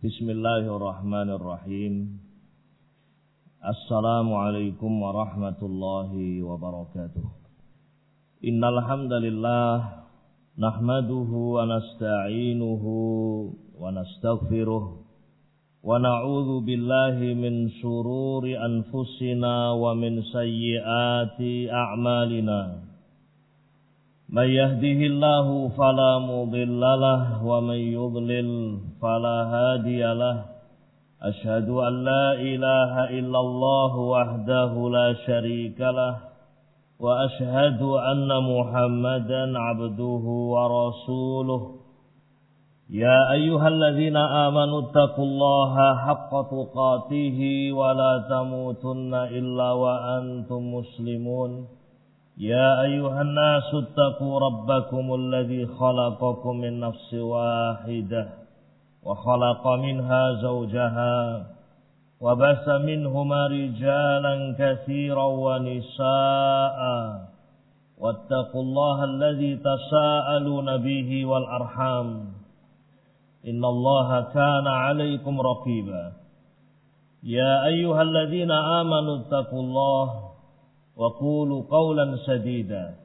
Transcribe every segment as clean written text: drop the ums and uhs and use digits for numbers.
Bismillahirrahmanirrahim. Assalamualaikum warahmatullahi wabarakatuh. Innal hamdalillah nahmaduhu wa nasta'inuhu wa nastaghfiruh wa na'udzu billahi min shururi anfusina wa min sayyiati a'malina. Man yahdihillahu fala mudilla lahu wa man yudlil fala hadiya lahu. Asyhadu an la ilaha illallah wahdahu la syarika lahu wa asyhadu anna Muhammadan abduhu wa rasuluh. Ya ayyuhalladzina amanu taqullaha haqqa tuqatih wa la tamutunna illa wa antum muslimun. Ya ayyuhan nasu taqu rabbakumul ladzi khalaqakum min nafsin wahidah wa khalaqa minha zawjaha wa basa minhuma rijalan katsiran wa nisaa'a wattaqullaha alladzi tasaaluna bihi wal arham innallaha kana 'alaikum raqiba. Ya ayyuhalladzina amanu taqullaha wa qulu qawlan sadida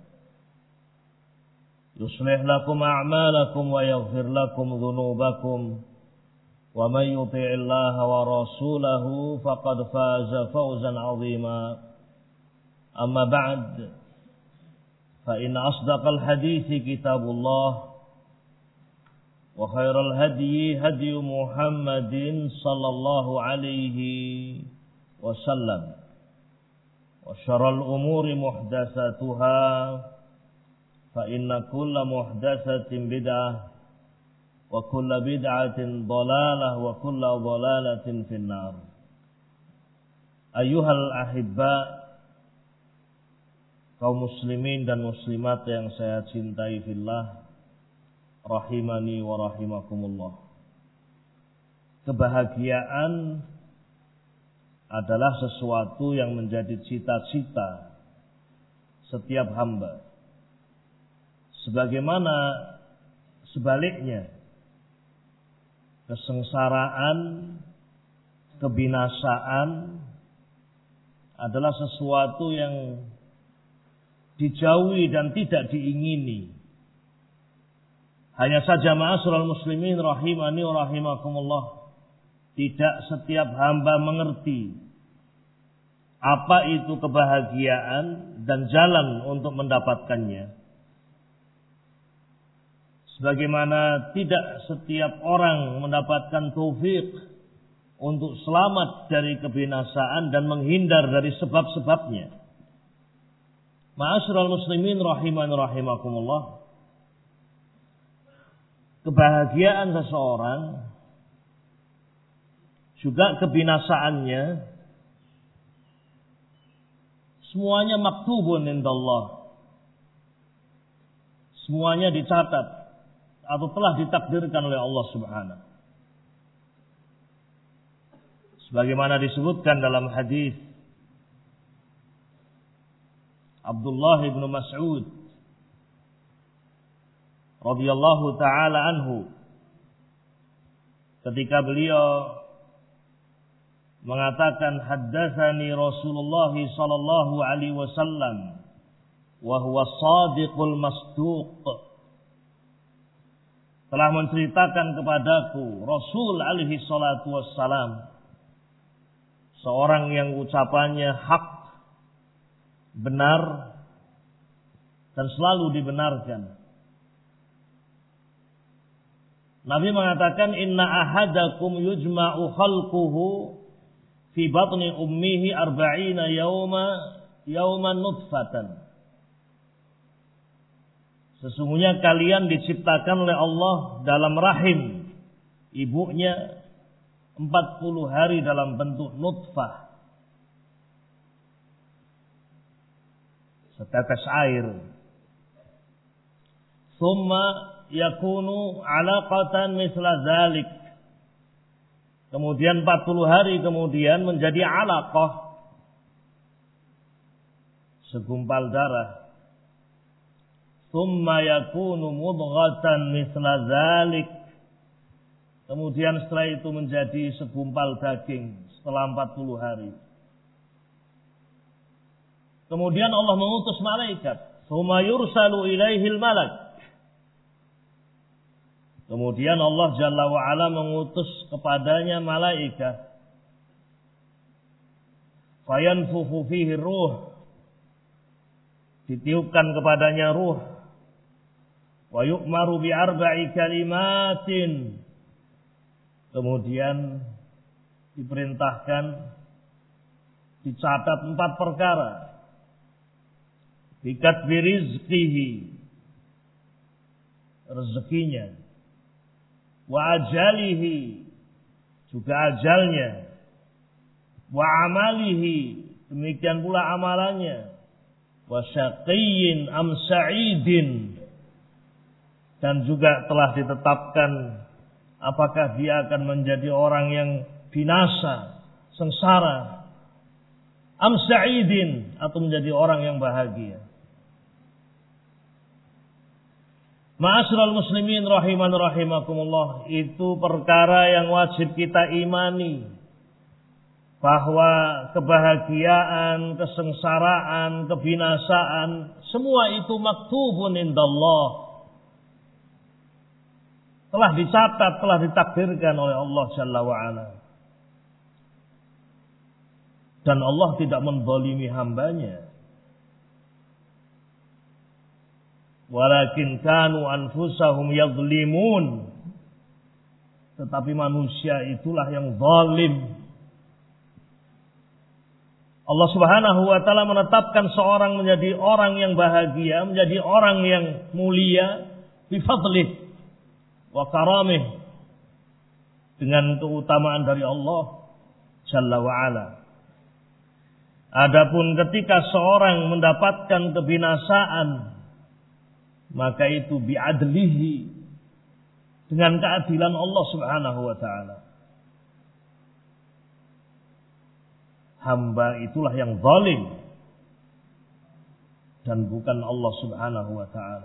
yuslih lakum a'malakum wa yaghfir lakum dhunubakum wa may yuti'illaha wa rasulahu faqad faza fawzan 'azima. Amma ba'd, fa inna asdaqal hadithi kitabullah wa khairal hadyi hadyu Muhammadin sallallahu alaihi wasallam wa syarrul umuri muhdatsatuha fa inna kulla muhdatsatin bid'ah wa kulla bid'atin dhalalah wa kulla dhalalatin finnar. Ayyuhal ahibba, kaum muslimin dan muslimat yang saya cintai fillah, rahimani wa rahimakumullah. Kebahagiaan adalah sesuatu yang menjadi cita-cita setiap hamba. Sebagaimana sebaliknya, kesengsaraan, kebinasaan adalah sesuatu yang dijauhi dan tidak diingini. Hanya saja ma'asyiral muslimin rahimani wa rahimakumullah, tidak setiap hamba mengerti apa itu kebahagiaan dan jalan untuk mendapatkannya. Sebagaimana tidak setiap orang mendapatkan taufik untuk selamat dari kebinasaan dan menghindar dari sebab-sebabnya. Ma'asyiral muslimin rahimani rahimakumullah, kebahagiaan seseorang juga kebinasaannya semuanya maktubun indallah. Semuanya dicatat atau telah ditakdirkan oleh Allah Subhanahu. Sebagaimana disebutkan dalam hadis Abdullah bin Mas'ud radhiyallahu taala anhu, ketika beliau mengatakan haddatsani Rasulullah sallallahu alaihi wasallam wa huwa shadiqul masduq, telah menceritakan kepadaku Rasul alaihi salatu wassalam, seorang yang ucapannya hak, benar dan selalu dibenarkan. Nabi mengatakan inna ahadakum yujma'u khalquhu fi batni ummihi arba'ina yawman nutfatan. Sesungguhnya kalian diciptakan oleh Allah dalam rahim ibunya 40 hari dalam bentuk nutfah, setetes air. Tsumma yakunu 'alaqatan misla dzalik. Kemudian 40 hari kemudian menjadi 'alaqah, segumpal darah. Tsumma yakunu mudghatan misla dzalik. kemudian setelah itu menjadi segumpal daging setelah 40 hari. Kemudian Allah mengutus malaikat, "Tsumma yursalu ilaihil malak." Kemudian Allah Jalla wa Ala mengutus kepadanya malaikat. Fayanfukhu fihi ruh. Ditiupkan kepadanya ruh. Wa yu'maru bi arba'i kalimatin. Kemudian diperintahkan dicatat 4 perkara. Bikatbi rizqihi, rezekinya. Wa ajalihi, juga ajalnya. Wa amalihi, demikian pula amalannya. Wa syaqiyyin am sa'idin, dan juga telah ditetapkan apakah dia akan menjadi orang yang binasa, sengsara, am sa'idin, atau menjadi orang yang bahagia. Ma'asyiral muslimin rahiman rahimakumullah, itu perkara yang wajib kita imani, bahwa kebahagiaan, kesengsaraan, kebinasaan, semua itu maktubun indallah, telah dicatat, telah ditakdirkan oleh Allah Jalla wa'ala. Dan Allah tidak menzalimi hambanya. Walakin kanu anfusahum yadhlimun. Tetapi manusia itulah yang zalim. Allah Subhanahu wa taala menetapkan seorang menjadi orang yang bahagia, menjadi orang yang mulia bifadlih wa karamih, dengan keutamaan dari Allah Jalla wa Ala. Adapun ketika seorang mendapatkan kebinasaan, maka itu bi'adlihi, dengan keadilan Allah Subhanahu wa taala. Hamba itulah yang zalim dan bukan Allah Subhanahu wa taala.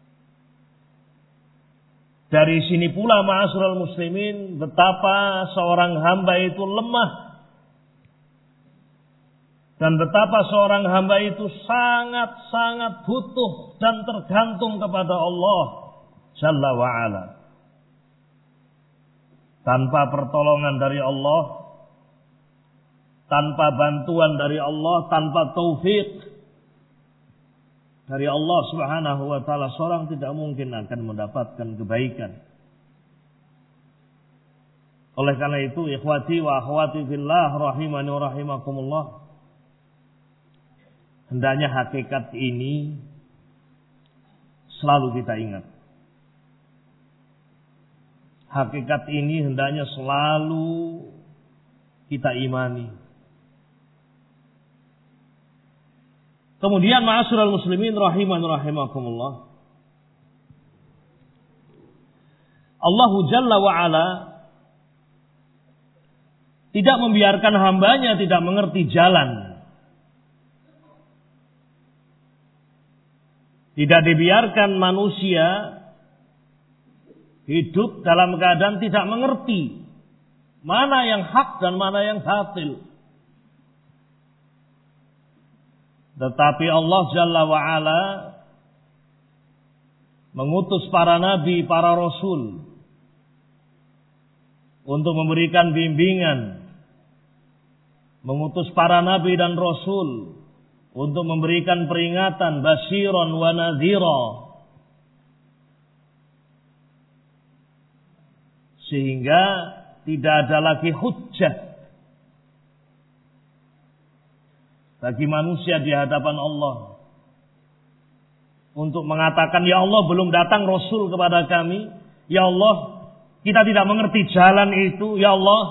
Dari sini pula ma'asyiral muslimin, betapa seorang hamba itu lemah dan betapa seorang hamba itu sangat-sangat butuh dan tergantung kepada Allah Jalla wa'ala. Tanpa pertolongan dari Allah, tanpa bantuan dari Allah, tanpa taufik dari Allah Subhanahu wa taala, seorang tidak mungkin akan mendapatkan kebaikan. Oleh karena itu, ikhwati wa akhwati fillah rahimani wa rahimakumullah, hendaknya hakikat ini selalu kita ingat. Hakikat ini hendaknya selalu kita imani. Kemudian ma'asyiral muslimin rahiman rahimakumullah, Allah Jalla wa Ala tidak membiarkan hambanya tidak mengerti jalan. Tidak dibiarkan manusia hidup dalam keadaan tidak mengerti mana yang hak dan mana yang batil. Tetapi Allah Jalla wa'ala mengutus para nabi, para rasul untuk memberikan bimbingan. Mengutus para nabi dan rasul untuk memberikan peringatan, basyiran wa nadhira, sehingga tidak ada lagi hujjah bagi manusia di hadapan Allah untuk mengatakan, ya Allah, belum datang rasul kepada kami, ya Allah, kita tidak mengerti jalan itu, ya Allah.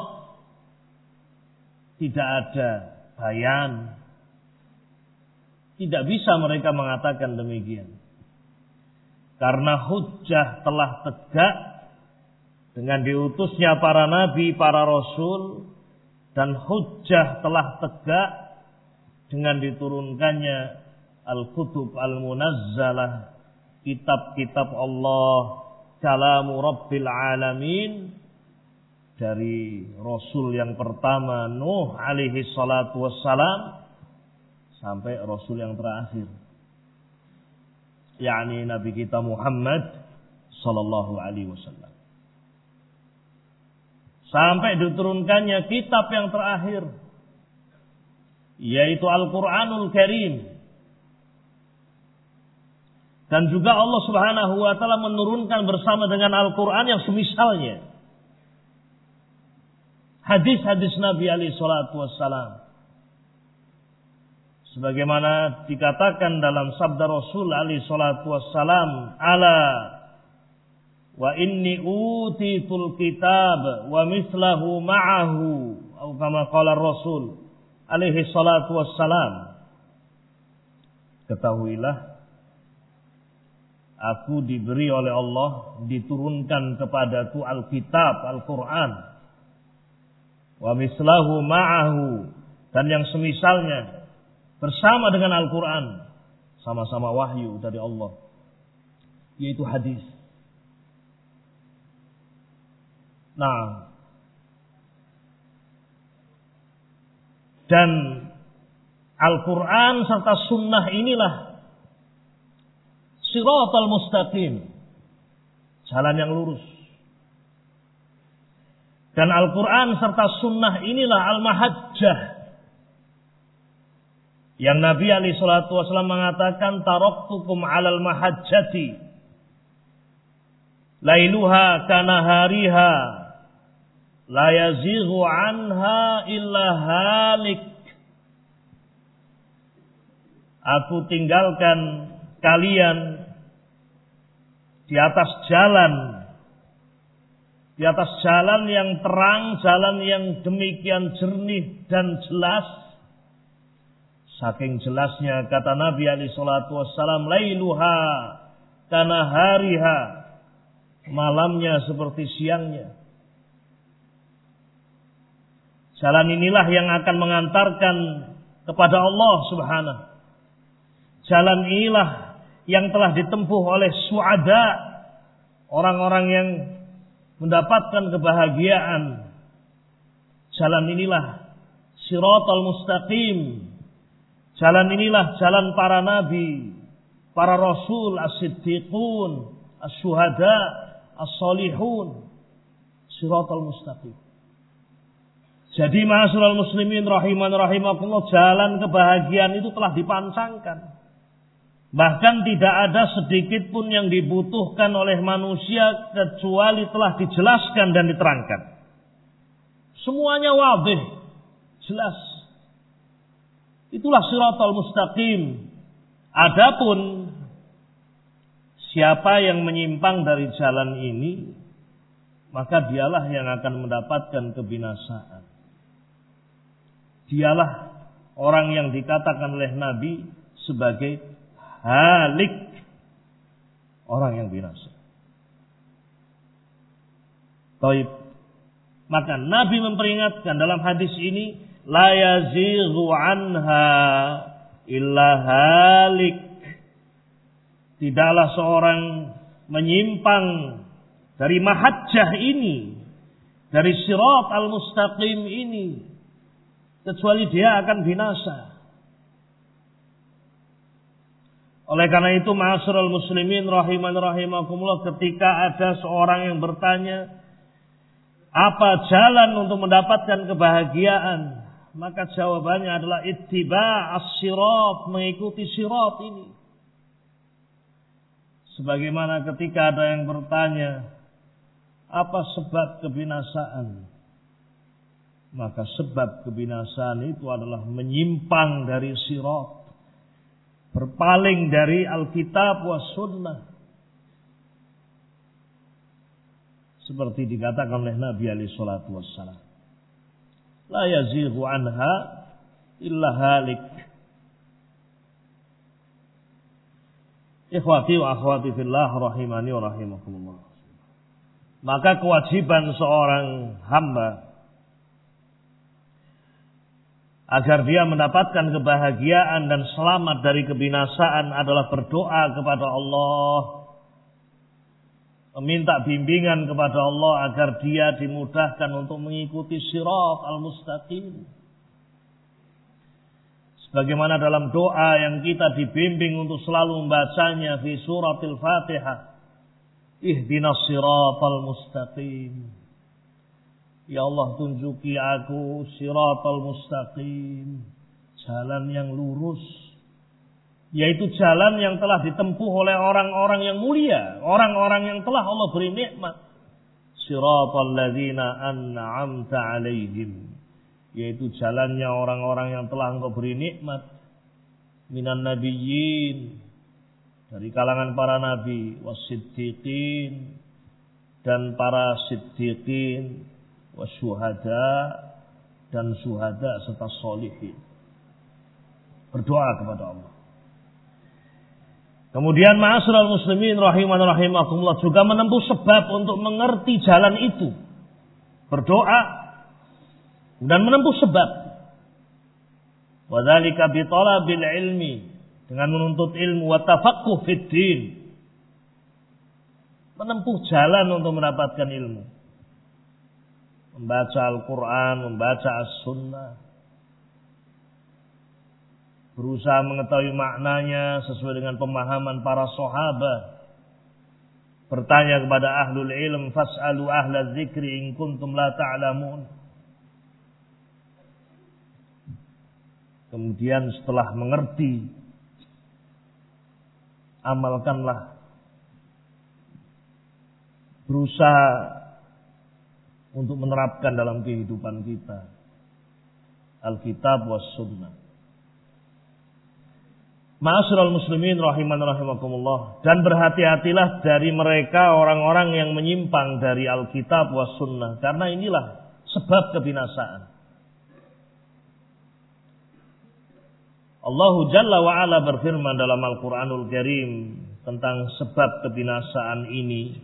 Tidak ada bayan. Tidak bisa mereka mengatakan demikian. Karena hujjah telah tegak dengan diutusnya para nabi, para rasul, dan hujjah telah tegak dengan diturunkannya al-kutub al-munazzalah, kitab-kitab Allah, kalamu rabbil alamin, dari Rasul yang pertama Nuh alaihi salatu wassalam sampai Rasul yang terakhir, yakni Nabi kita Muhammad sallallahu alaihi wasallam. Sampai diturunkannya kitab yang terakhir, yaitu Al-Quranul Karim. Dan juga Allah Subhanahu wa ta'ala menurunkan bersama dengan Al-Quran yang semisalnya hadis-hadis Nabi alaihi salatu wassalam. Sebagaimana dikatakan dalam sabda Rasul alaihi salatu wassalam, ala wa inni utitul kitab wa mislahu ma'ahu, atau kama qala Rasul alaihi salatu wassalam, ketahuilah aku diberi oleh Allah, diturunkan kepadaku Alkitab, Al-Quran, wa mislahu ma'ahu, dan yang semisalnya bersama dengan Al-Quran, sama-sama wahyu dari Allah, yaitu hadis. Nah, dan Al-Quran serta sunnah inilah siratal mustaqim, jalan yang lurus. Dan Al-Quran serta sunnah inilah al-mahajjah, yang Nabi alaihi salatu wasallam mengatakan, taraktukum alal mahajjati lailuha kanahariha la yazighu anha illa halik. Aku tinggalkan kalian di atas jalan yang terang, jalan yang demikian jernih dan jelas. Saking jelasnya kata Nabi alaihi salatu wassalam, lailuha kanahariha, malamnya seperti siangnya. Jalan inilah yang akan mengantarkan kepada Allah Subhanahu. Jalan inilah yang telah ditempuh oleh su'ada, orang-orang yang mendapatkan kebahagiaan. Jalan inilah siratal mustaqim. Jalan inilah jalan para nabi, para rasul, as-siddiqun, as-syuhada, as-salihun. Siratal mustaqim. Jadi ma'asyiral muslimin rahiman rahimakumullah, jalan kebahagiaan itu telah dipancangkan. Bahkan tidak ada sedikit pun yang dibutuhkan oleh manusia kecuali telah dijelaskan dan diterangkan. Semuanya wadih, jelas. Itulah siratal mustaqim. Adapun siapa yang menyimpang dari jalan ini, maka dialah yang akan mendapatkan kebinasaan. Dialah orang yang dikatakan oleh Nabi sebagai halik, orang yang binasa. Taib. Maka Nabi memperingatkan dalam hadis ini, la yazighu anha illa halik. Tidaklah seorang menyimpang dari mahajjah ini, dari sirat al-mustaqim ini, kecuali dia akan binasa. Oleh karena itu, ma'asyiral muslimin rahiman rahimakumullah, ketika ada seorang yang bertanya, apa jalan untuk mendapatkan kebahagiaan? Maka jawabannya adalah ittiba' as-sirat, mengikuti sirat ini. Sebagaimana ketika ada yang bertanya, apa sebab kebinasaan? Maka sebab kebinasaan itu adalah menyimpang dari sirat, berpaling dari Alkitab was sunnah. Seperti dikatakan oleh Nabi alaihi salatu wassalam, la yazighu anha illa halik. Ikhwati wa akhwati fillah rahimani wa rahimakumullah. Maka kewajiban seorang hamba agar dia mendapatkan kebahagiaan dan selamat dari kebinasaan adalah berdoa kepada Allah meminta bimbingan kepada Allah agar dia dimudahkan untuk mengikuti sirat al-mustaqim. Sebagaimana dalam doa yang kita dibimbing untuk selalu membacanya fi suratil Fatihah. Ihdinas siratal mustaqim. Ya Allah, tunjuki aku siratal mustaqim. Jalan yang lurus. Yaitu jalan yang telah ditempuh oleh orang-orang yang mulia. Orang-orang yang telah Allah beri nikmat. Siratal ladzina an'amta alaihim. Yaitu jalannya orang-orang yang telah Engkau beri nikmat. Minan nabiyyin. Dari kalangan para nabi. Wasiddiqin. Dan para siddiqin. Wasyuhada. Dan syuhada serta sholihin. Berdoa kepada Allah. Kemudian ma'asyiral muslimin rahiman rahimakumullah juga menempuh sebab untuk mengerti jalan itu. Berdoa dan menempuh sebab. Wa dzalika bi talabil ilmi, dengan menuntut ilmu, wa tafaqquh fid din. Menempuh jalan untuk mendapatkan ilmu. Membaca Al-Qur'an, membaca As-Sunnah. Berusaha mengetahui maknanya sesuai dengan pemahaman para sahabat. Bertanya kepada ahlul ilm, fas'alu ahla dzikri in kuntum la ta'lamun. Kemudian setelah mengerti, amalkanlah. Berusaha untuk menerapkan dalam kehidupan kita Alkitab was Sunnah. Ma'asyiral muslimin rahiman rahimakumullah. Dan berhati-hatilah dari mereka orang-orang yang menyimpang dari Alkitab was Sunnah. Karena inilah sebab kebinasaan. Allah Jalla wa'ala berfirman dalam Al-Quranul Karim tentang sebab kebinasaan ini.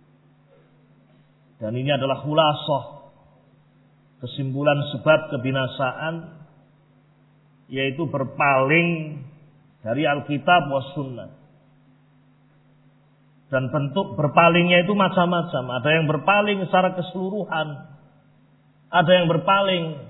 Dan ini adalah khulasah, kesimpulan sebab kebinasaan, yaitu berpaling dari Alkitab was Sunnah. Dan bentuk berpalingnya itu macam-macam. Ada yang berpaling secara keseluruhan. Ada yang berpaling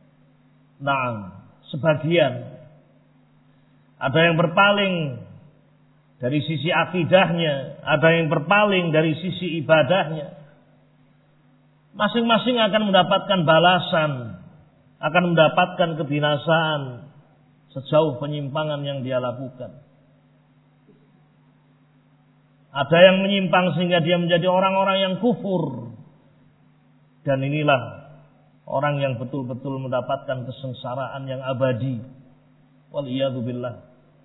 sebagian. Ada yang berpaling dari sisi akidahnya, ada yang berpaling dari sisi ibadahnya. Masing-masing akan mendapatkan balasan, akan mendapatkan kebinasaan sejauh penyimpangan yang dia lakukan. Ada yang menyimpang sehingga dia menjadi orang-orang yang kufur. Dan inilah orang yang betul-betul mendapatkan kesengsaraan yang abadi. Waliyadu billah.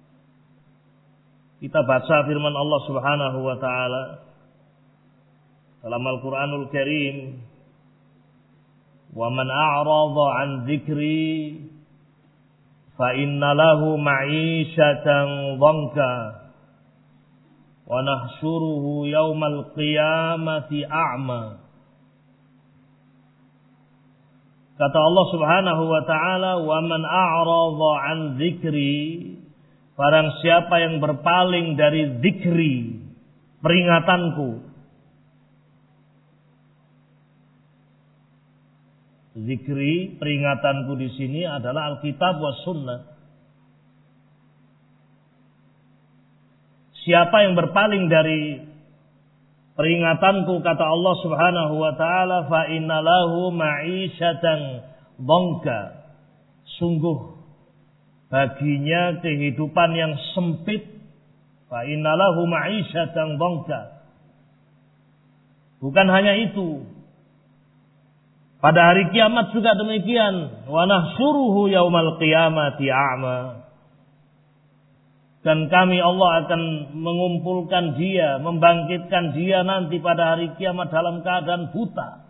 Kita baca firman Allah Subhanahu wa taala dalam Al-Qur'anul Karim, "Wa man a'rada 'an dzikri fa inna lahu ma'isyatan dhanka wa nahsyuruhu yaumal qiyamati a'ma." Kata Allah Subhanahu wa taala, "Wa man a'rada 'an dzikri", barang siapa yang berpaling dari dzikri, peringatanku. Zikri, peringatanku di sini adalah Alkitab was Sunnah. Siapa yang berpaling dari peringatanku, kata Allah Subhanahu wa taala, fa innalahu ma'isyatan dhanka. Sungguh baginya kehidupan yang sempit. Fa innalahu ma'isyatan dhanka. Bukan hanya itu. Pada hari kiamat juga demikian. Wa nahsyuruhu yaumal qiyamati a'ma. Dan kami Allah akan mengumpulkan dia, membangkitkan dia nanti pada hari kiamat dalam keadaan buta.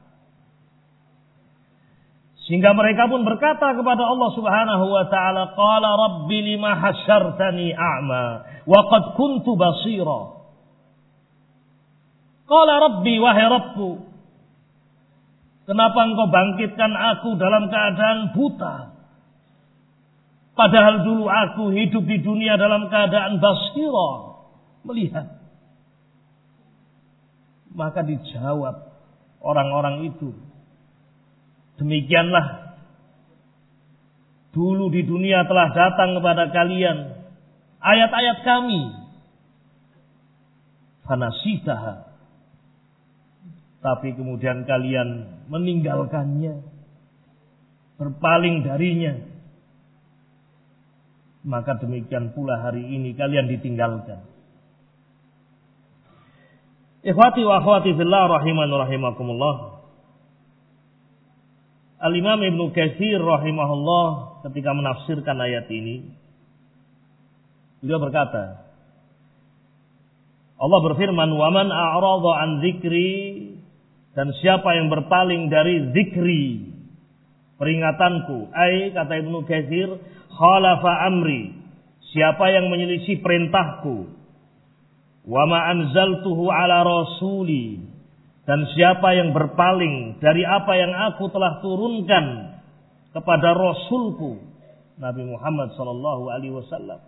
Sehingga mereka pun berkata kepada Allah Subhanahu wa taala, "Qala rabbi lima hasyartani a'ma wa qad kuntu basira." Qala rabbi, wahai Rabbku, kenapa engkau bangkitkan aku dalam keadaan buta? Padahal dulu aku hidup di dunia dalam keadaan basira, melihat. Maka dijawab orang-orang itu, demikianlah dulu di dunia telah datang kepada kalian ayat-ayat kami, fanasitaha, tapi kemudian kalian meninggalkannya, berpaling darinya. Maka demikian pula hari ini kalian ditinggalkan. Ikhwati wa akhwati fillah rahiman rahimakumullah. Al-Imam Ibnu Katsir rahimahullah ketika menafsirkan ayat ini, beliau berkata, Allah berfirman, "Wa man a'rada an dzikri," dan siapa yang berpaling dari zikri, peringatanku, kata Ibnu Katsir, khalafa amri, siapa yang menyelisih perintahku, wa ma anzaltuhu ala rasuli, dan siapa yang berpaling dari apa yang aku telah turunkan kepada rasulku Nabi Muhammad sallallahu alaihi wasallam.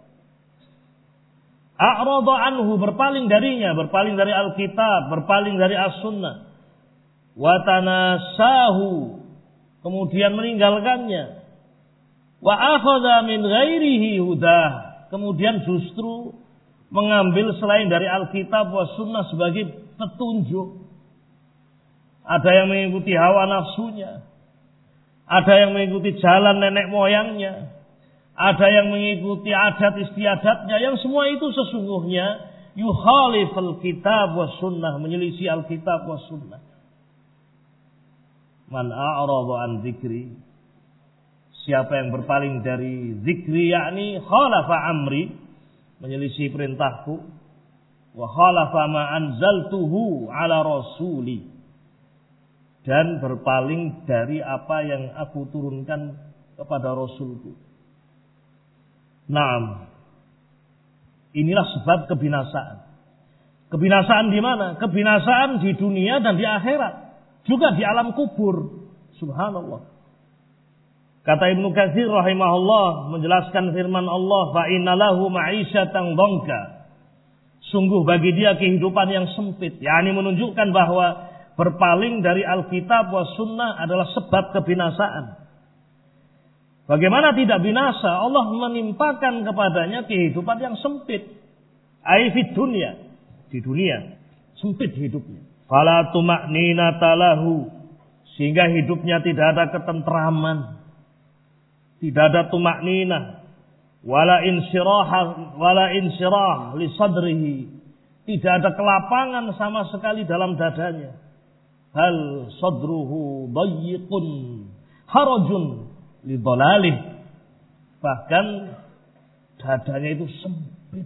A'rada anhu, berpaling darinya, berpaling dari Alkitab, berpaling dari As-Sunnah. Wa tanasahu, kemudian meninggalkannya. Wa akhadha min ghairihi hudah, kemudian justru mengambil selain dari Alkitab wa Sunnah sebagai petunjuk. Ada yang mengikuti hawa nafsunya, ada yang mengikuti jalan nenek moyangnya, ada yang mengikuti adat istiadatnya, yang semua itu sesungguhnya yukhalifal kitab wa sunnah, menyelisih Alkitab wa Sunnah. Man a'rada an dzikri, siapa yang berpaling dari zikri, yakni khalafa amri, menyelisih perintahku, wa khalafa ma anzaltuhu ala rasuli, dan berpaling dari apa yang aku turunkan kepada rasulku. Naam, inilah sebab kebinasaan. Kebinasaan di mana? Kebinasaan di dunia dan di akhirat, juga di alam kubur. Subhanallah. Kata Ibnu Katsir rahimahullah menjelaskan firman Allah, fa innalahu ma'isyatan dhanka, sungguh bagi dia kehidupan yang sempit, yakni menunjukkan bahwa berpaling dari Alkitab wa Sunnah adalah sebab kebinasaan. Bagaimana tidak binasa? Allah menimpakan kepadanya kehidupan yang sempit. Aifid dunia, di dunia sempit hidupnya. Fala tuma'ninata lahu, sehingga hidupnya tidak ada ketentraman, tidak ada tuma'ninah, wala insyirah li sadrihi, tidak ada kelapangan sama sekali dalam dadanya. Hal sadruhu dayyiqun harajun li dhalalih, bahkan dadanya itu sempit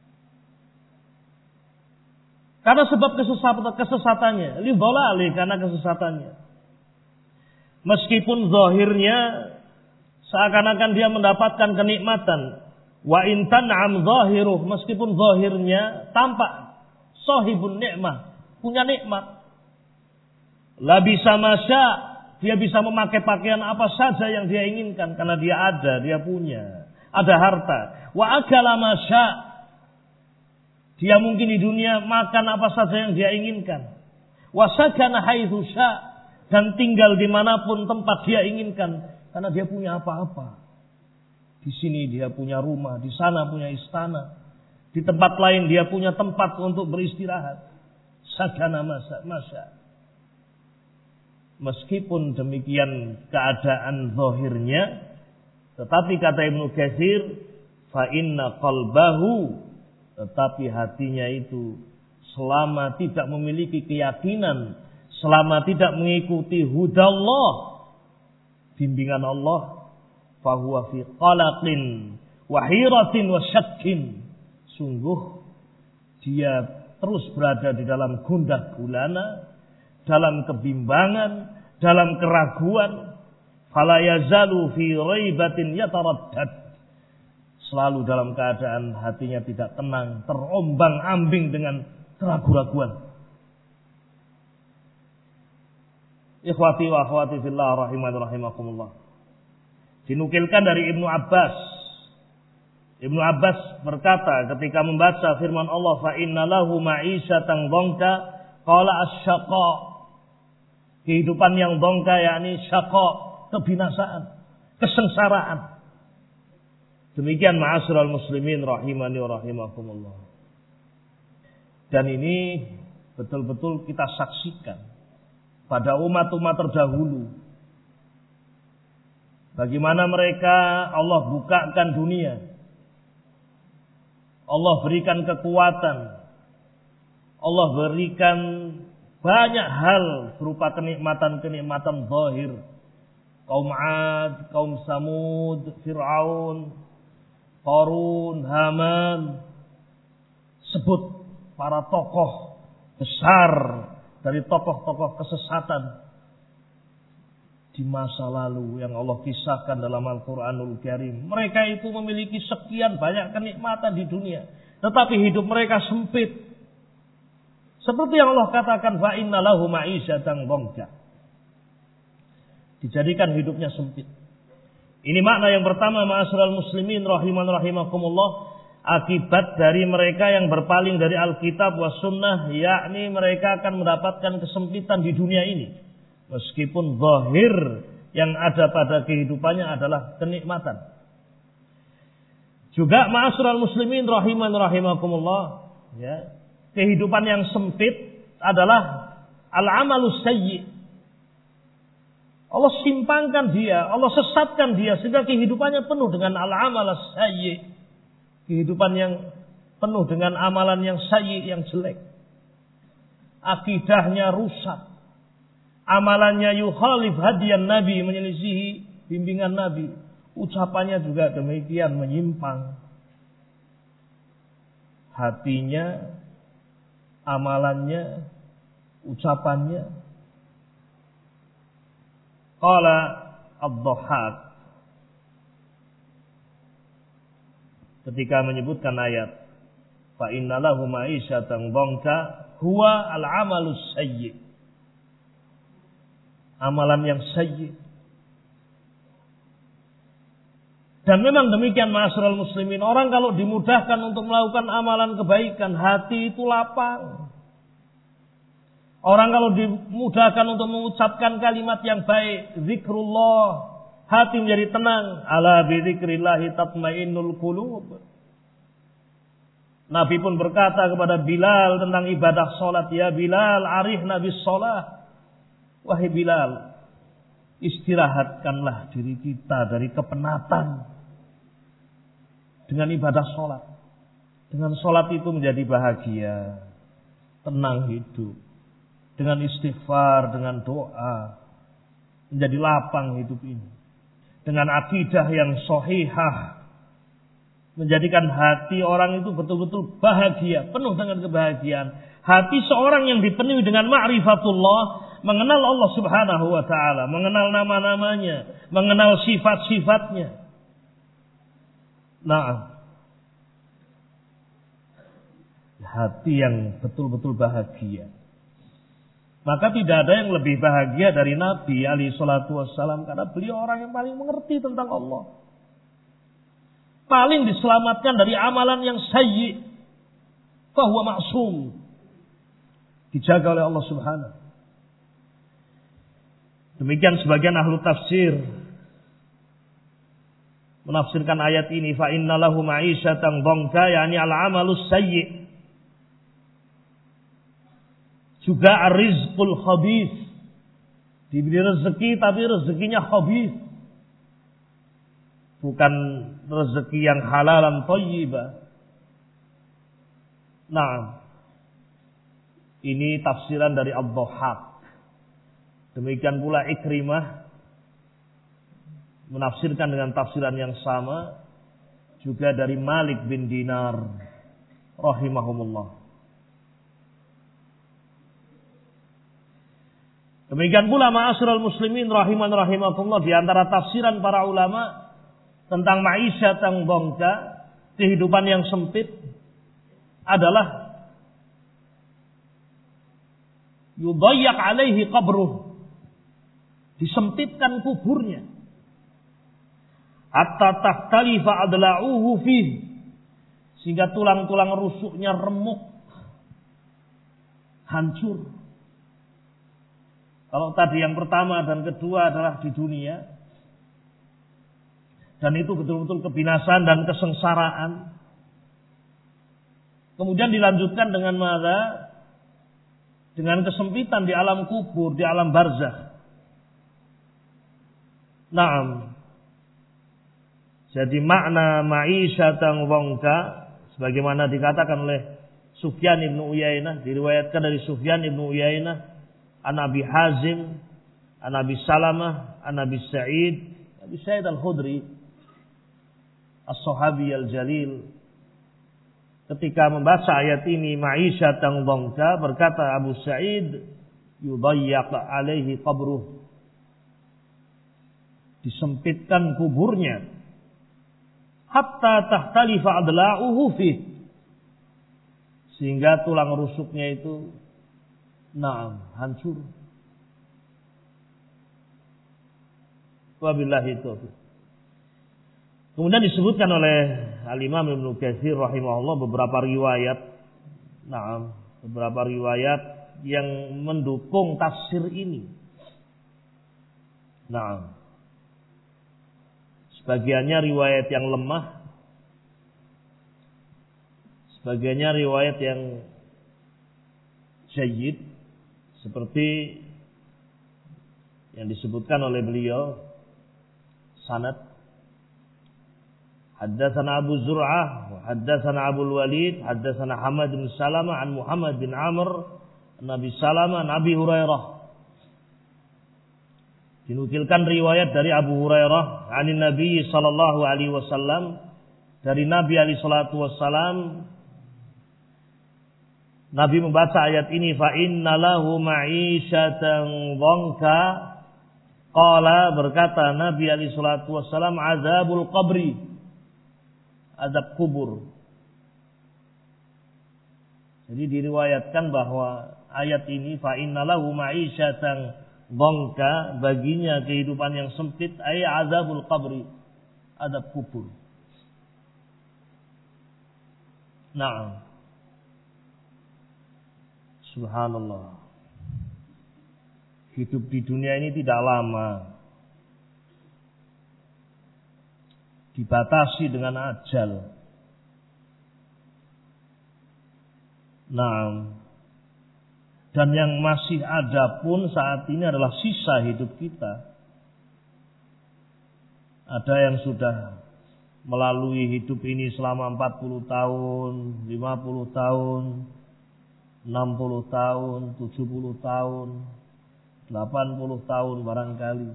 karena sebab kesesatannya, li dhalalih, karena kesesatannya. Meskipun zahirnya seakan-akan dia mendapatkan kenikmatan, wa in tan'am zahiruh, meskipun zahirnya tampak sahibun nikmah, punya nikmat. La bisa masya, dia bisa memakai pakaian apa saja yang dia inginkan karena dia ada, dia punya, ada harta. Wa akala masya, dia mungkin di dunia makan apa saja yang dia inginkan. Wa sakana haitsu sya, dan tinggal dimanapun tempat dia inginkan karena dia punya apa-apa. Di sini dia punya rumah, di sana punya istana, di tempat lain dia punya tempat untuk beristirahat. Sakana masya. Meskipun demikian keadaan zahirnya, tetapi kata Ibnu Katsir, fa inna qalbahu, tetapi hatinya itu selama tidak memiliki keyakinan, selama tidak mengikuti hudallah, bimbingan Allah, fa huwa fi qalaqin wa hiratin wa syakkin, sungguh dia terus berada di dalam gundah gulana, dalam kebimbangan, dalam keraguan. Fala yazalu fi raibatin yataraddad, selalu dalam keadaan hatinya tidak tenang, terombang-ambing dengan keraguan-raguan. Ikhwati wa akhwati fillah rahimani rahimakumullah. Dinukilkan dari Ibnu Abbas. Ibnu Abbas berkata ketika membaca firman Allah, fa inna lahu ma'isyatan dhanka, Qala asy-syaqa, kehidupan yang dongka yakni syaqa, kebinasaan, kesengsaraan. Demikian ma'asyiral muslimin rahimani wa rahimakumullah. Dan ini betul-betul kita saksikan pada umat-umat terdahulu. Bagaimana mereka Allah bukakan dunia. Allah berikan kekuatan. Allah berikan banyak hal berupa kenikmatan-kenikmatan zahir. Kaum 'Ad, kaum Samud, Fir'aun, Qarun, Haman. Sebut para tokoh besar dari tokoh-tokoh kesesatan di masa lalu yang Allah kisahkan dalam Al-Quranul Karim. Mereka itu memiliki sekian banyak kenikmatan di dunia, tetapi hidup mereka sempit. Seperti yang Allah katakan, fa inna lahu ma'isyatan dhanka. Dijadikan hidupnya sempit. Ini makna yang pertama, ma'asyiral muslimin rahiman rahimakumullah, akibat dari mereka yang berpaling dari Alkitab was sunnah, yakni mereka akan mendapatkan kesempitan di dunia ini. Meskipun zahir yang ada pada kehidupannya adalah kenikmatan. Juga ma'asyiral muslimin rahiman rahimakumullah, ya. Kehidupan yang sempit adalah al-amalus sayyi. Allah simpangkan dia, Allah sesatkan dia sehingga kehidupannya penuh dengan al-amalus sayyi. Kehidupan yang penuh dengan amalan yang sayyi, yang jelek. Akidahnya rusak. Amalannya yukhalif hadiyan Nabi, menyelisihi bimbingan Nabi. Ucapannya juga demikian, menyimpang. Hatinya, amalannya, ucapannya. Qala ad-Dhahhak ketika menyebutkan ayat fa inna lahu ma'isyatan dhanka huwa al-amalus sayyi. Amalan yang sayyi. Dan memang demikian ma'asyiral muslimin, orang kalau dimudahkan untuk melakukan amalan kebaikan, hati itu lapang. Orang kalau dimudahkan untuk mengucapkan kalimat yang baik, zikrullah, hati menjadi tenang. Ala bi dzikrillahi tatmainnul qulub. Nabi pun berkata kepada Bilal tentang ibadah salat, ya Bilal, arihna bis shalah. Wahai Bilal, istirahatkanlah diri kita dari kepenatan dengan ibadah sholat. Dengan sholat itu menjadi bahagia, tenang hidup. Dengan istighfar, dengan doa, menjadi lapang hidup ini. Dengan akidah yang sahihah, menjadikan hati orang itu betul-betul bahagia, penuh dengan kebahagiaan. Hati seorang yang dipenuhi dengan ma'rifatullah, mengenal Allah Subhanahu wa ta'ala, mengenal nama-namanya, mengenal sifat-sifatnya. Nah, hati yang betul-betul bahagia. Maka tidak ada yang lebih bahagia dari Nabi alaihi salatu wassalam, karena beliau orang yang paling mengerti tentang Allah. Paling diselamatkan dari amalan yang sayyi. Fahuwa ma'sum. Dijaga oleh Allah Subhanahu. Demikian sebagian ahlu tafsir menafsirkan ayat ini, fa inna lahu ma'isyatan dhanka, yakni al-amalus sayyi. Juga ar-rizqul khabith. Diberi rezeki tapi rezekinya khabith. Bukan rezeki yang halalan thayyibah. Nah, ini tafsiran dari Ad-Dhahhak. Demikian pula Ikrimah menafsirkan dengan tafsiran yang sama, juga dari Malik bin Dinar rahimahumullah. Demikian pula ma'asyiral muslimin rahiman rahimakumullah, di antara tafsiran para ulama tentang ma'isyatan dhanka, kehidupan yang sempit, adalah yudayyak alaihi qabruh, disempitkan kuburnya, hatta takhtalifa adla'uhu fih, sehingga tulang-tulang rusuknya remuk hancur. Kalau tadi yang pertama dan kedua adalah di dunia, dan itu betul-betul kebinasaan dan kesengsaraan. Kemudian dilanjutkan dengan mana? Dengan kesempitan di alam kubur, di alam barzakh. Naam. Jadi makna ma'isyatan dhanka sebagaimana dikatakan oleh Sufyan ibn Uyainah, diriwayatkan dari Sufyan ibn Uyainah, an Abi Hazim, an Abi Salamah, an Abi Sa'id al-Khudri, as-sahabi al-jalil. Ketika membaca ayat ini ma'isyatan dhanka, berkata Abu Sa'id, yudayyaq alaihi qabruh, disempitkan kuburnya, hatta tahtalifa adla'uhu fih, sehingga tulang rusuknya itu hancur. Wabillahi taufiq. Kemudian disebutkan oleh Al-Imam Ibnu Katsir rahimahullah beberapa riwayat yang mendukung tafsir ini. Sebagiannya riwayat yang lemah, sebagiannya riwayat yang jayyid, seperti yang disebutkan oleh beliau sanad. Haddatsana Abu Zur'ah wa haddatsana Abu Walid haddatsana Hamad bin Salamah an Muhammad bin Amr Nabi Salamah Nabi Hurairah. Dinukilkan riwayat dari Abu Hurairah anin Nabi sallallahu alaihi wasallam, dari Nabi alaihi salatu wasallam, Nabi membaca ayat ini, fa innalahu ma'isyatan dhanka. Qala, berkata Nabi alaihi salatu wasallam, azabul qabri, azab kubur. Jadi diriwayatkan bahwa ayat ini fa innalahu ma'isyatan dhanka, baginya kehidupan yang sempit, ay azabul qabri, azab kubur. Naam. Subhanallah. Hidup di dunia ini tidak lama. Dibatasi dengan ajal. Dan yang masih ada pun saat ini adalah sisa hidup kita. Ada yang sudah melalui hidup ini selama 40 tahun, 50 tahun, 60 tahun, 70 tahun, 80 tahun barangkali.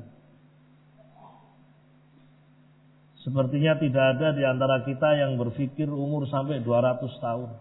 Sepertinya tidak ada di antara kita yang berpikir umur sampai 200 tahun.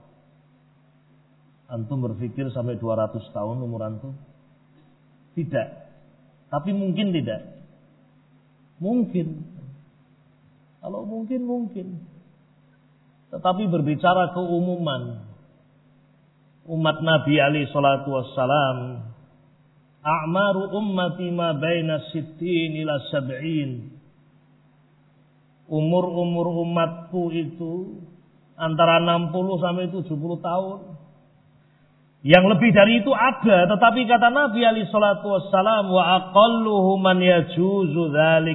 Antum berpikir sampai 200 tahun umur antum? Tidak. Tapi mungkin tidak. Mungkin. Kalau mungkin. Tetapi berbicara keumuman, umat Nabi alaihi salatu wassalam, a'maru ummati ma baina 60 ila 70. Umur umatku itu antara 60 sampai 70 tahun. Yang lebih dari itu ada, tetapi kata Nabi alaihi salatu wassalam, wa aqalluhu man yajuzu dzalik.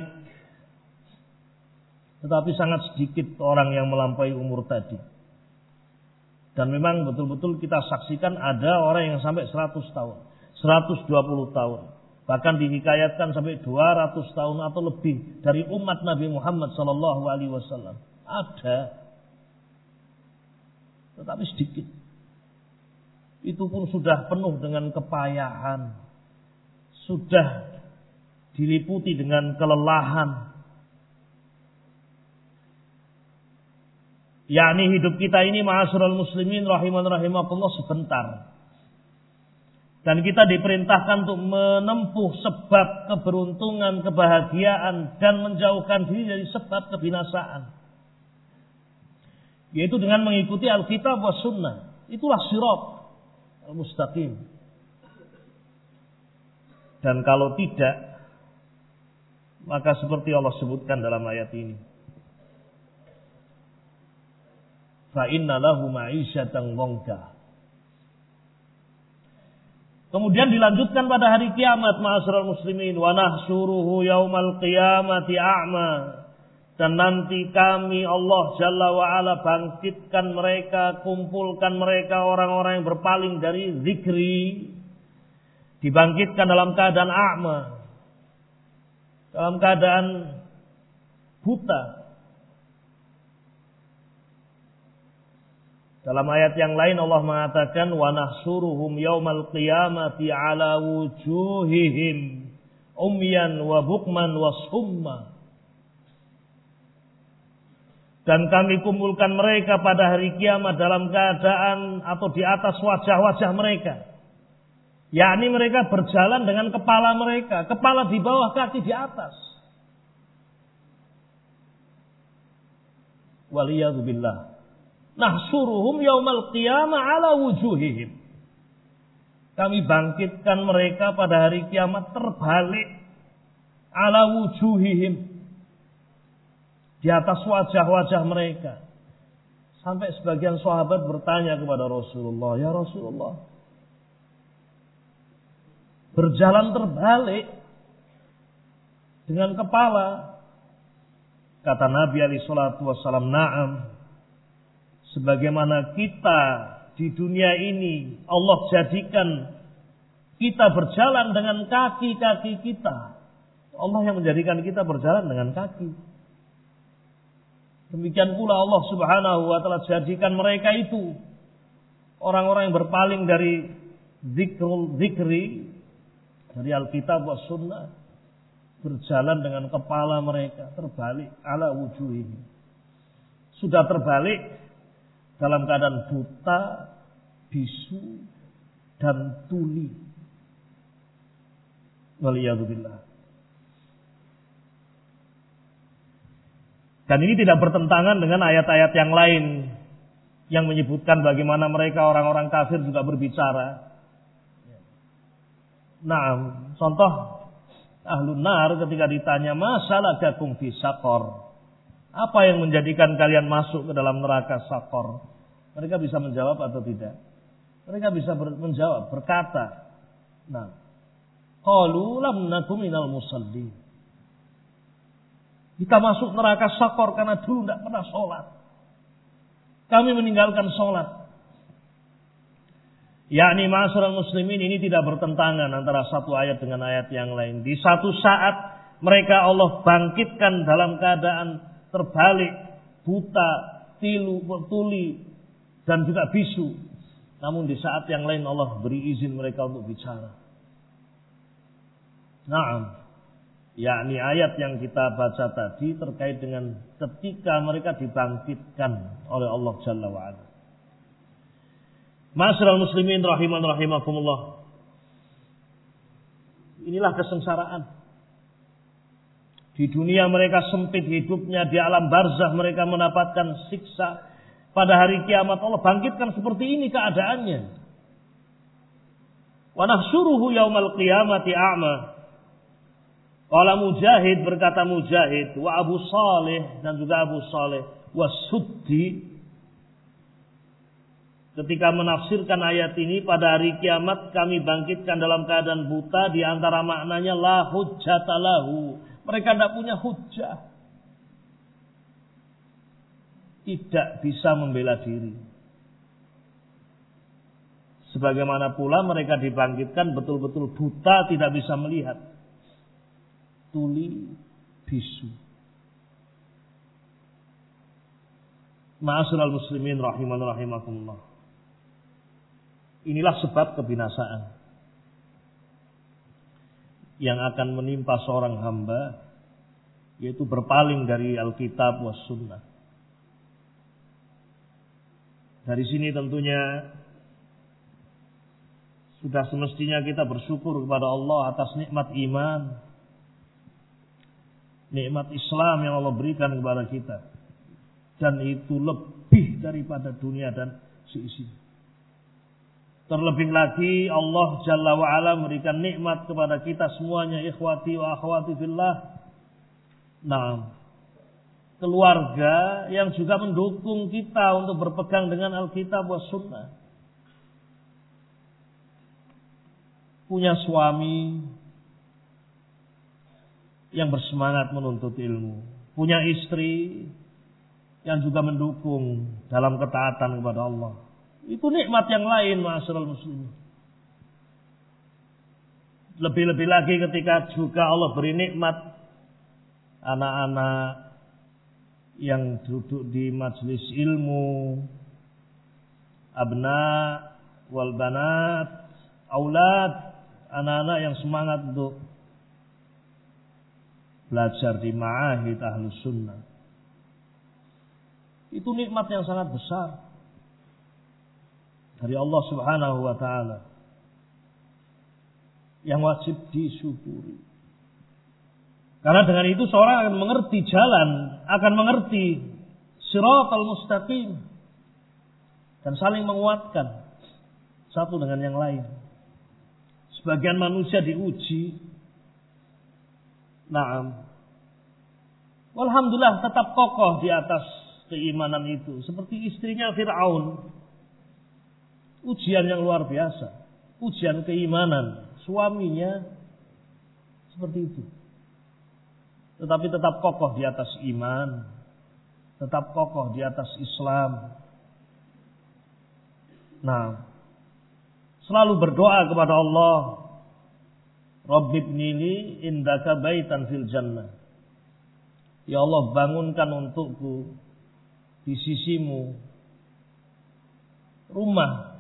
Tetapi sangat sedikit orang yang melampaui umur tadi. Dan memang betul-betul kita saksikan ada orang yang sampai 100 tahun, 120 tahun. Bahkan dihikayatkan sampai 200 tahun atau lebih dari umat Nabi Muhammad sallallahu alaihi wasallam. Ada. Tetapi sedikit. Itu pun sudah penuh dengan kepayahan. Sudah diliputi dengan kelelahan. Yakni hidup kita ini ma'asyiral muslimin rahimakumullah sebentar. Dan kita diperintahkan untuk menempuh sebab keberuntungan, kebahagiaan, dan menjauhkan diri dari sebab kebinasaan. Yaitu dengan mengikuti Alkitab wa Sunnah. Itulah sirat al-mustaqim. Dan kalau tidak, maka seperti Allah sebutkan dalam ayat ini, fa inna lahu ma'isyatan dhanka. Kemudian dilanjutkan pada hari kiamat, ma'asyiral muslimin, wa nahsyuruhu yaumal qiyamati a'ma. Dan nanti kami Allah Jalla wa Ala bangkitkan mereka, kumpulkan mereka orang-orang yang berpaling dari zikri, dibangkitkan dalam keadaan a'ma, dalam keadaan buta. Dalam ayat yang lain Allah mengatakan wa nahsyuruhum yaumal qiyamati ala wujuhihim umyan wa bukman wa summa. Dan kami kumpulkan mereka pada hari kiamat dalam keadaan atau di atas wajah-wajah mereka. Yakni mereka berjalan dengan kepala mereka, kepala di bawah, kaki di atas. Waliyadzubillah. Nahsyuruhum yaumal qiyamah ala wujuhihim. Kami bangkitkan mereka pada hari kiamat terbalik ala wujuhihim, di atas wajah-wajah mereka. Sampai sebagian sahabat bertanya kepada Rasulullah, ya Rasulullah, berjalan terbalik dengan kepala. Kata Nabi alaihi salatu wassalam, na'am. Sebagaimana kita di dunia ini Allah jadikan kita berjalan dengan kaki-kaki kita. Allah yang menjadikan kita berjalan dengan kaki. Demikian pula Allah Subhanahu wa taala jadikan mereka itu orang-orang yang berpaling dari zikri, dari Alkitab wa Sunnah, berjalan dengan kepala mereka terbalik ala wujuhihim. Sudah terbalik dalam keadaan buta, bisu, dan tuli. Waliyadzubillah. Dan ini tidak bertentangan dengan ayat-ayat yang lain yang menyebutkan bagaimana mereka orang-orang kafir juga berbicara. Nah, contoh ahlun nar ketika ditanya masalah jagung fi saqar, apa yang menjadikan kalian masuk ke dalam neraka saqar? Mereka bisa menjawab atau tidak? Mereka bisa menjawab, berkata, nah, qalu lam nakum minal musallin. Kita masuk neraka saqar karena dulu tidak pernah sholat. Kami meninggalkan sholat. Yakni ma'asyiral muslimin, ini tidak bertentangan antara satu ayat dengan ayat yang lain. Di satu saat mereka Allah bangkitkan dalam keadaan terbalik, buta, tuli, dan juga bisu. Namun di saat yang lain Allah beri izin mereka untuk bicara. Naam. Yakni ayat yang kita baca tadi terkait dengan ketika mereka dibangkitkan oleh Allah Jalla wa'ala. Ma'asyiral muslimin rahiman rahimakumullah. Inilah kesengsaraan. Di dunia mereka sempit hidupnya, di alam barzah mereka mendapatkan siksa. Pada hari kiamat Allah bangkitkan seperti ini keadaannya. Wa nahsyuruhu yaumal qiyamati a'ma. Qala Mujahid, berkata Mujahid, wa Abu Saleh, dan juga Abu Saleh, wa Suddi, ketika menafsirkan ayat ini, pada hari kiamat kami bangkitkan dalam keadaan buta, di antara maknanya la hujjata lahu. Mereka tidak punya hujjah. Tidak bisa membela diri. Sebagaimana pula mereka dibangkitkan betul-betul buta, tidak bisa melihat. Tuli, bisu. Ma'asyiral muslimin rahiman rahimakumullah. Inilah sebab kebinasaan yang akan menimpa seorang hamba, yaitu berpaling dari Alkitab was Sunnah. Dari sini tentunya sudah semestinya kita bersyukur kepada Allah atas nikmat iman, nikmat Islam yang Allah berikan kepada kita, dan itu lebih daripada dunia dan seisinya. Terlebih lagi Allah Jalla wa'ala memberikan nikmat kepada kita semuanya, ikhwati wa akhwati fillah. Nah, keluarga yang juga mendukung kita untuk berpegang dengan Alkitab wa Sunnah. punya suami yang bersemangat menuntut ilmu, punya istri yang juga mendukung dalam ketaatan kepada Allah. Itu nikmat yang lain, ma'asyiral muslimin. Lebih-lebih lagi ketika juga Allah beri nikmat anak-anak yang duduk di majelis ilmu, abna wal banat, aulad, anak-anak yang semangat untuk belajar di ma'ahid ahlus sunnah. Itu nikmat yang sangat besar dari Allah Subhanahu wa ta'ala yang wajib disyukuri. Karena dengan itu seorang akan mengerti jalan, akan mengerti siratal mustaqim dan saling menguatkan satu dengan yang lain. Sebagian manusia diuji, walhamdulillah tetap kokoh di atas keimanan itu. Seperti istrinya Fir'aun. Ujian yang luar biasa. Ujian keimanan. Suaminya seperti itu. Tetapi tetap kokoh di atas iman. Tetap kokoh di atas Islam. Selalu berdoa kepada Allah. Rabbibnili indaka baitan fil jannah. Ya Allah, bangunkan untukku di sisimu rumah.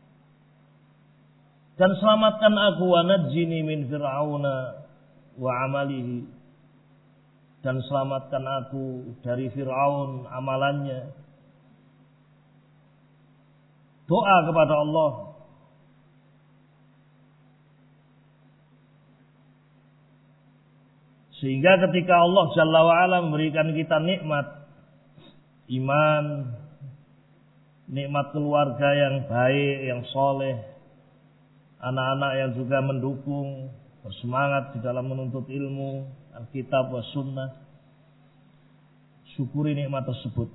Dan selamatkan aku wa najjini min fir'auna wa amalihi. Dan selamatkan aku dari Fir'aun amalannya. Doa kepada Allah. Sehingga ketika Allah Jalla wa'ala memberikan kita nikmat iman, nikmat keluarga yang baik, yang soleh, anak-anak yang juga mendukung, bersemangat di dalam menuntut ilmu, Alkitab wa sunnah, syukuri nikmat tersebut.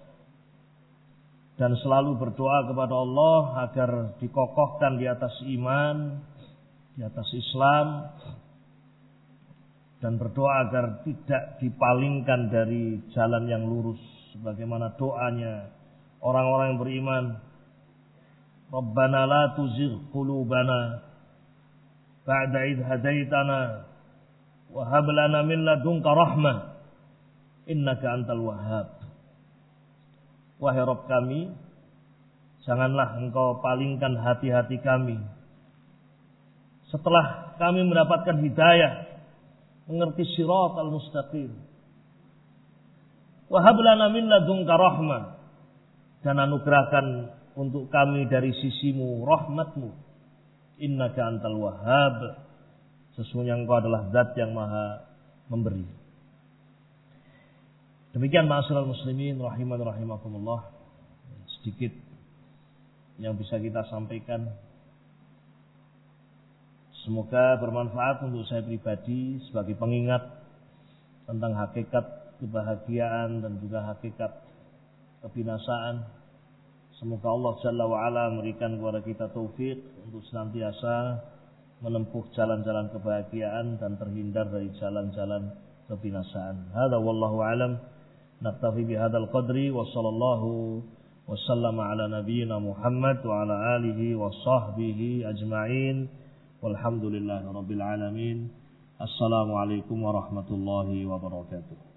Dan selalu berdoa kepada Allah agar dikokohkan di atas iman, di atas Islam, dan berdoa agar tidak dipalingkan dari jalan yang lurus. Sebagaimana doanya orang-orang yang beriman. Rabbana la tuzigh qulubana ba'da idh hadaitana wa hab lana min ladunka rahmah innaka antal wahhab. Wahai Rabb kami, janganlah engkau palingkan hati-hati kami setelah kami mendapatkan hidayah, mengerti siratal mustaqim. Wa hab lana min ladunka rahmah, dan anugerahkan untuk kami dari sisimu rahmatmu. Innaka antal wahhab, sesungguhnya engkau adalah zat yang maha memberi. Demikian ma'asyiral muslimin rahiman rahimakumullah, sedikit yang bisa kita sampaikan. Semoga bermanfaat untuk saya pribadi sebagai pengingat tentang hakikat kebahagiaan dan juga hakikat kebinasaan. Semoga Allah Jalla wa'ala memberikan kepada kita taufik untuk senantiasa menempuh jalan-jalan kebahagiaan dan terhindar dari jalan-jalan kebinasaan. Hadza wallahu a'lam. Naktafi bihadzal qadri wa sallallahu wa sallama ala nabiyyina Muhammad wa ala alihi wa sahbihi ajma'in. Walhamdulillahirabbil alamin. Assalamualaikum warahmatullahi wabarakatuh.